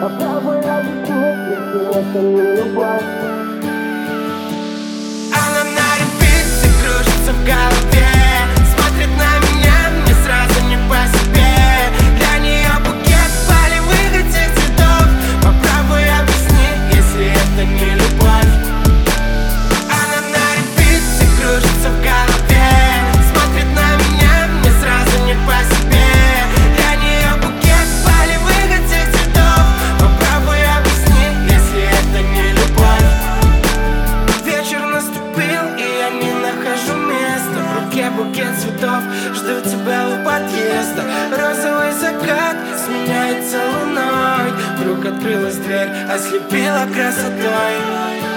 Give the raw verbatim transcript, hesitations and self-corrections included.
Попробуй объяснить, если это не любовь. Она на репите кружится в голове, смотрит на меня, мне сразу не по себе. Для нее букет полевых этих цветов. Попробуй объяснить, если это не любовь. Она на репите кружится в голове, смотрит на меня, мне сразу не по себе. Для нее букет полевых этих цветов. Попробуй объяснить, если это не любовь. Вечер наступил, и я не нахожу места. В руке букет цветов, жду тебя у подъезда. Розовый закат сменяется луной. Вдруг открылась дверь, ослепила красотой.